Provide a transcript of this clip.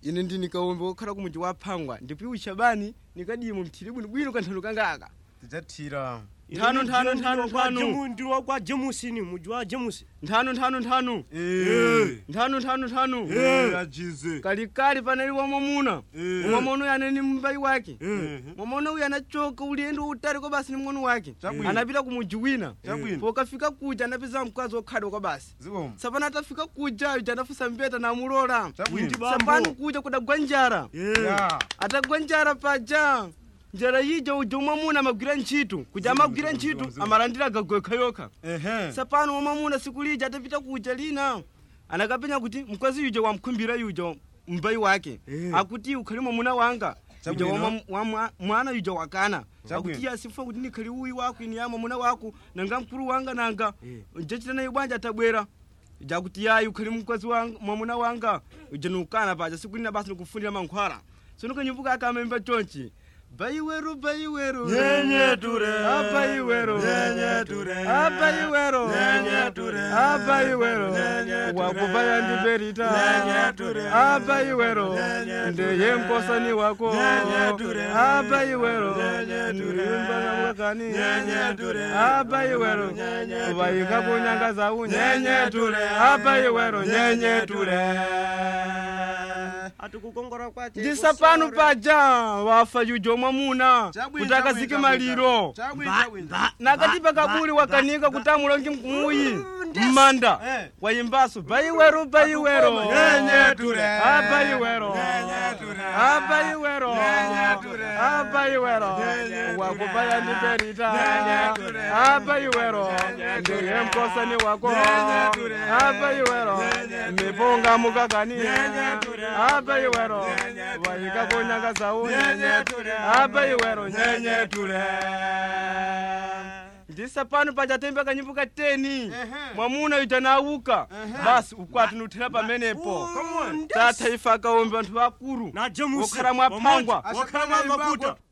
ine ndi nikaombe okhala kumuji waphangwa ndipiwa Shabani nikadiye mu mtiribu bwino kanthano kangaka tidzathira ntano ndiwo kwa Jemusi ni mujwa Jemusi ntano ajize kalikali panali wa mwamuna mwamuna yana ni mbai wake mwamuna uyu anachoka uliendo utali kwa basi ni mng'ono wake anapita kumuji wina pokafika kuja anapeza mkazi okhadwa kwa basi sapana atafika kuja uja anafusa mbeta na mulola sapani kuja kudagwa njara atagwa njara paja njara yija uja mwamuna amagwira ntchito kuja amagwira ntchito amalandira gagwekha yokha sapano mwamuna siku lija atapita kuja lina anakapenya kuti mkazi yuja wamkhumbira yuja mbai wake akuti ukhali mwamuna wanga yuja mwana yuja wakana akuti asifa kuti nikhali uyi wako ini ya mwamuna wako nanga mkulu wanga nanga njechitana ibwanja atabwera ija kuti yayi ukhali mkazi wanga mwamuna wanga yuja nukana paja siku lina basi nikufundira mankhwala sono kanyumbuka akamemba chonchi Bayiwero nyenyeture abayiwero nyenyeture abayiwero nyenyeture abayiwero wakubaya ndiberita nyenyeture abayiwero ndeye mkosani wako nyenyeture abayiwero nyenyeture mwakani nyenyeture abayiwero bayika kunyanga za nyenyeture abayiwero nyenyeture atukukongora kwache ndisapano paja wafa yujo mwamuna kutaka zike maliro nakati pakabuli wakanika kutamulongi mkumuyi mmanda wayimbaso bayiwero nyenyeture abayiwero wakubaya ndiberita abayiwero ndiye mkosani wako abayiwero mipunga mukakani abayiwero wayika kunyanga zawu abayiwero nyenyeture ndisapano pachatembe kanyimbuka 10 mwamuna yuja nauka basi ukwati nuthera pamenepo tatha ifa kaombe anthu akulu na Jemusi okhala mwaphangwa wakhala makuta